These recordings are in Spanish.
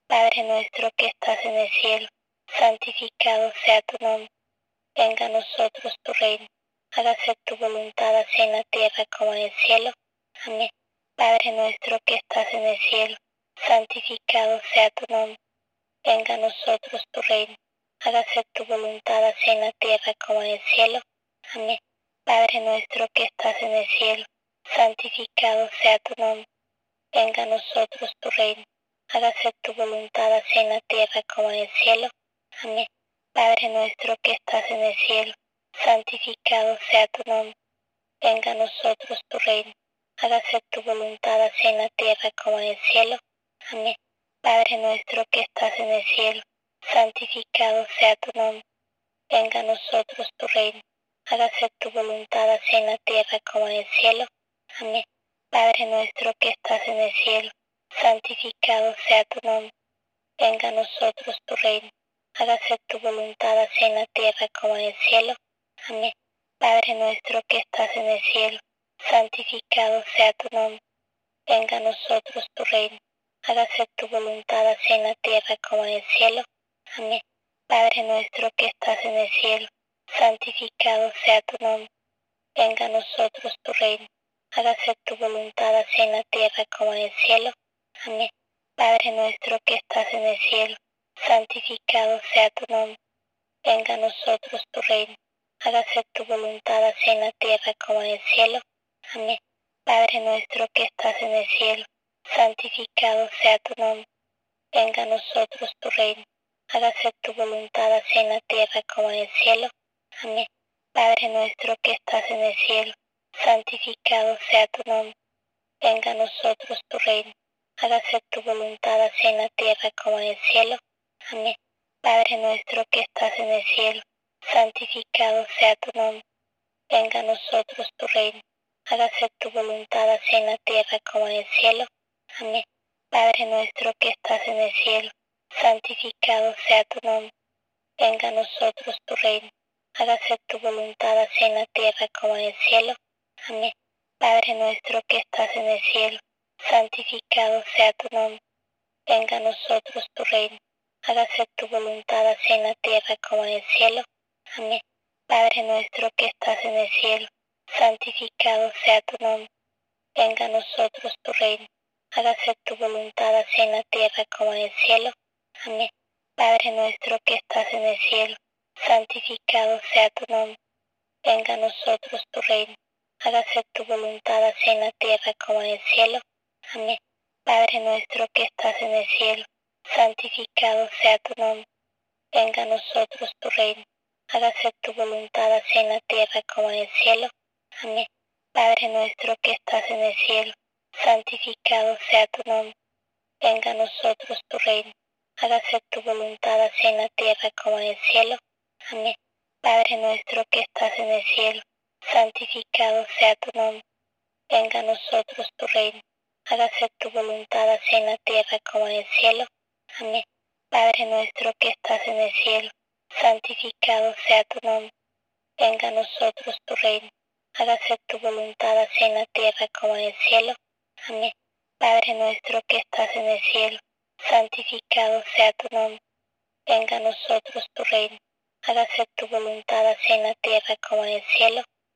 Padre nuestro que estás en el cielo, santificado sea tu nombre. Venga a nosotros tu reino. Hágase tu voluntad así en la tierra como en el cielo. Amén. Padre nuestro que estás en el cielo, santificado sea tu nombre. Venga a nosotros tu reino. Hágase tu voluntad así en la tierra como en el cielo. Amén. Padre nuestro que estás en el cielo, santificado sea tu nombre. Venga a nosotros tu reino. Hágase tu voluntad así en la tierra como en el cielo. Amén. Padre nuestro que estás en el cielo, santificado sea tu nombre. Venga a nosotros tu reino. Hágase tu voluntad así en la tierra como en el cielo. Amén. Padre nuestro que estás en el cielo, santificado sea tu nombre. Venga a nosotros tu reino. Hágase tu voluntad así en la tierra como en el cielo. Amén. Padre nuestro que estás en el cielo, santificado sea tu nombre. Venga a nosotros tu reino. Hágase tu voluntad así en la tierra como en el cielo. Amén. Padre nuestro que estás en el cielo, santificado sea tu nombre. Venga a nosotros tu reino. Hágase tu voluntad así en la tierra como en el cielo. Amén. Padre nuestro que estás en el cielo, santificado sea tu nombre. Venga a nosotros tu reino. Hágase tu voluntad así en la tierra como en el cielo. Amén. Padre nuestro que estás en el cielo, santificado sea tu nombre. Venga a nosotros tu reino. Hágase tu voluntad así en la tierra como en el cielo. Amén. Padre nuestro que estás en el cielo, santificado sea tu nombre. Venga a nosotros tu reino. Hágase tu voluntad así en la tierra como en el cielo. Amén. Padre nuestro que estás en el cielo, santificado sea tu nombre. Venga a nosotros tu reino. Hágase tu voluntad así en la tierra como en el cielo. Amén. Padre nuestro que estás en el cielo, santificado sea tu nombre. Venga a nosotros tu reino. Hágase tu voluntad así en la tierra como en el cielo. Amén. Padre nuestro que estás en el cielo, santificado sea tu nombre. Venga a nosotros tu reino. Hágase tu voluntad así en la tierra como en el cielo. Amén. Padre nuestro que estás en el cielo, santificado sea tu nombre. Venga a nosotros tu reino. Hágase tu voluntad así en la tierra como en el cielo. Amén. Padre nuestro que estás en el cielo, santificado sea tu nombre. Venga a nosotros tu reino. Hágase tu voluntad así en la tierra como en el cielo. Amén. Padre nuestro que estás en el cielo, santificado sea tu nombre. Venga a nosotros tu reino. Hágase tu voluntad así en la tierra como en el cielo. Amén. Padre nuestro que estás en el cielo, santificado sea tu nombre. Venga a nosotros tu reino. Hágase tu voluntad así en la tierra como en el cielo. Amén. Padre nuestro que estás en el cielo, santificado sea tu nombre. Venga a nosotros tu reino. Hágase tu voluntad así en la tierra como en el cielo. Amén. Padre nuestro que estás en el cielo, santificado sea tu nombre. Venga a nosotros tu reino. Hágase tu voluntad así en la tierra como en el cielo. Amén. Padre nuestro que estás en el cielo, santificado sea tu nombre. Venga a nosotros tu reino. Hágase tu voluntad así en la tierra como en el cielo. Amén. Padre nuestro que estás en el cielo, santificado sea tu nombre. Venga a nosotros tu reino. Hágase tu voluntad así en la tierra como en el cielo. Amén. Padre nuestro que estás en el cielo, santificado sea tu nombre. Venga a nosotros tu reino. Hágase tu voluntad así en la tierra como en el cielo. Amén. Padre nuestro que estás en el cielo, santificado sea tu nombre. Venga a nosotros tu reino. Hágase tu voluntad así en la tierra como en el cielo. Amén.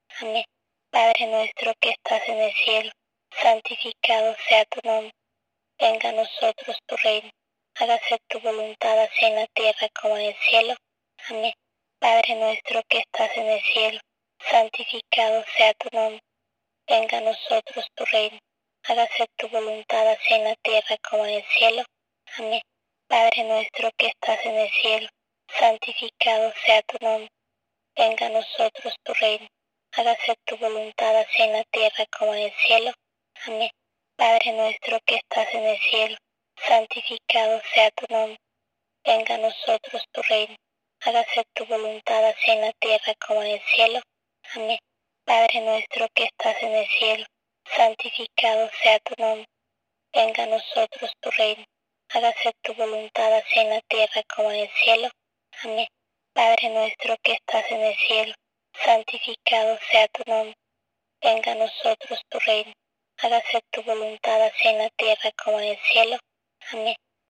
Padre nuestro que estás en el cielo, santificado sea tu nombre. Venga a nosotros tu reino. Hágase tu voluntad así en la tierra como en el cielo. Amén. Padre nuestro que estás en el cielo, santificado sea tu nombre. Venga a nosotros tu reino. Hágase tu voluntad así en la tierra como en el cielo. Amén. Padre nuestro que estás en el cielo, santificado sea tu nombre. Venga a nosotros tu reino. Hágase tu voluntad así en la tierra como en el cielo. Amén. Padre nuestro que estás en el cielo, santificado sea tu nombre. Venga a nosotros tu reino. Hágase tu voluntad así en la tierra como en el cielo. Amén. Padre nuestro que estás en el cielo, santificado sea tu nombre. Venga a nosotros tu reino. Hágase tu voluntad así en la tierra como en el cielo. Amén. Padre nuestro que estás en el cielo, santificado sea tu nombre. Venga a nosotros tu reino. Hágase tu voluntad así en la tierra como en el cielo. Amén. Padre nuestro que estás en el cielo, santificado sea tu nombre. Venga a nosotros tu reino. Hágase tu voluntad así en la tierra como en el cielo. Amén. Padre nuestro que estás en el cielo, santificado sea tu nombre. Venga a nosotros tu reino. Hágase tu voluntad así en la tierra como en el cielo. Amén.